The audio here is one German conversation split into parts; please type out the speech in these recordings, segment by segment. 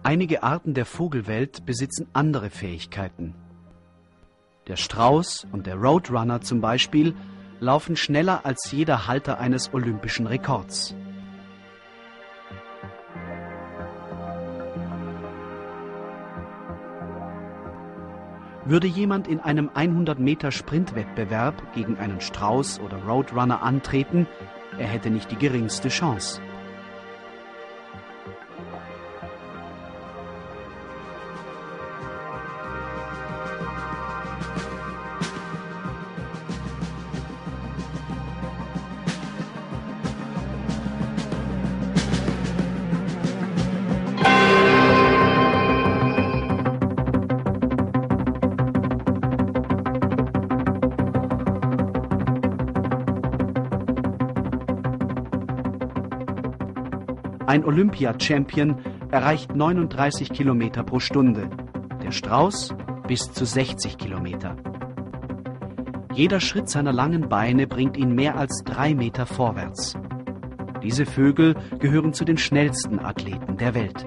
Einige Arten der Vogelwelt besitzen andere Fähigkeiten. Der Strauß und der Roadrunner zum Beispiel laufen schneller als jeder Halter eines olympischen Rekords. Würde jemand in einem 100-Meter-Sprintwettbewerb gegen einen Strauß oder Roadrunner antreten, er hätte nicht die geringste Chance. Ein Olympia-Champion erreicht 39 Kilometer pro Stunde, der Strauß bis zu 60 Kilometer. Jeder Schritt seiner langen Beine bringt ihn mehr als 3 Meter vorwärts. Diese Vögel gehören zu den schnellsten Athleten der Welt.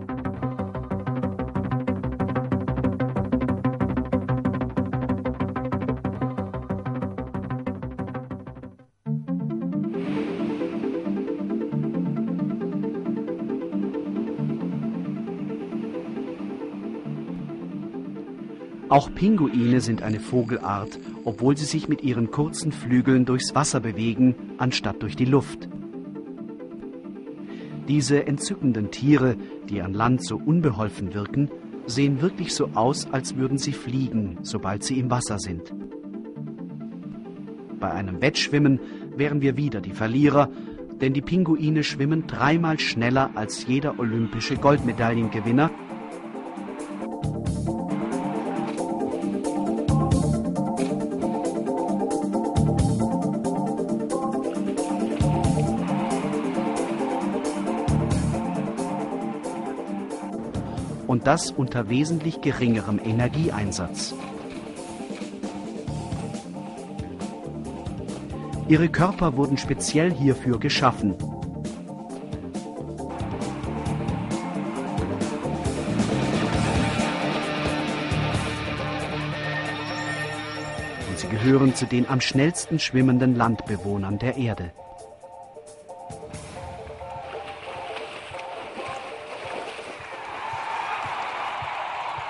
Auch Pinguine sind eine Vogelart, obwohl sie sich mit ihren kurzen Flügeln durchs Wasser bewegen, anstatt durch die Luft. Diese entzückenden Tiere, die an Land so unbeholfen wirken, sehen wirklich so aus, als würden sie fliegen, sobald sie im Wasser sind. Bei einem Wettschwimmen wären wir wieder die Verlierer, denn die Pinguine schwimmen 3-mal schneller als jeder olympische Goldmedaillengewinner. Und das unter wesentlich geringerem Energieeinsatz. Ihre Körper wurden speziell hierfür geschaffen. Und sie gehören zu den am schnellsten schwimmenden Landbewohnern der Erde.